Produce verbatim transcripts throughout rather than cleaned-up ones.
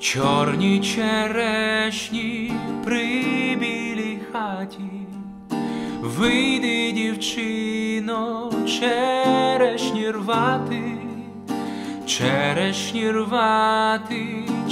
Чорні черешні при білій хаті, вийди, дівчино, черешні рвати, черешні рвати,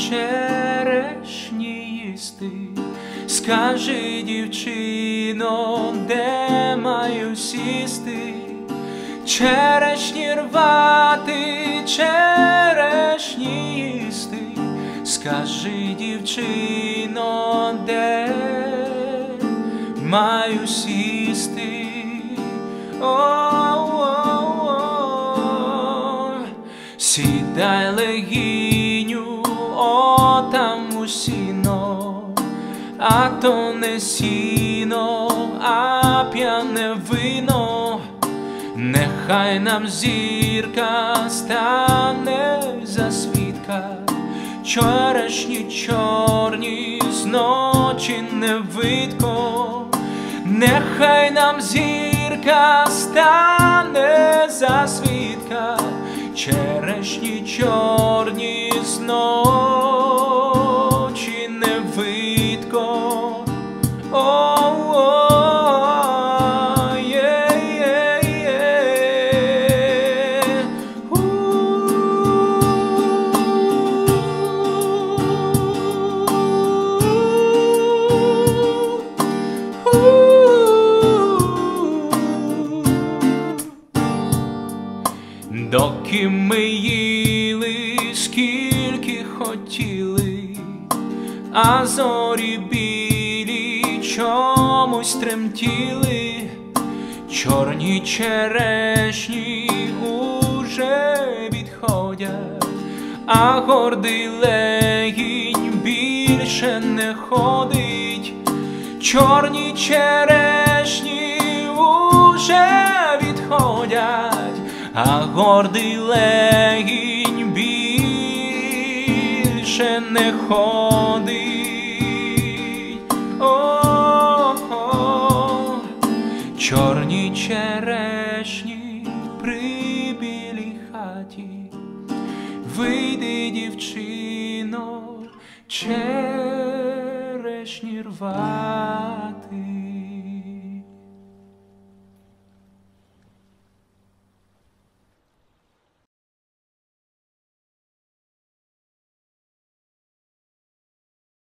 черешні їсти. Скажи, дівчино, де маю сісти? Черешні рвати, черешні їсти. Скажи, дівчино, де маю сісти? О-о-о. Сідай, легіню, отам у сіно, а то не сіно, а п'яне вино. Нехай нам зірка стане за свідка, черешні чорні зночі не видко. Нехай нам зірка стане за свідка, черешні чорні зночі не видко. О-о-о. Доки ми їли, скільки хотіли, а зорі білі чомусь тремтіли. Чорні черешні уже відходять, а гордий легінь більше не ходить. Чорні черешні уже відходять, а гордий легінь більше не ходить. О-о-о. Чорні черешні при білій хаті, вийди, дівчино, черешні рвати.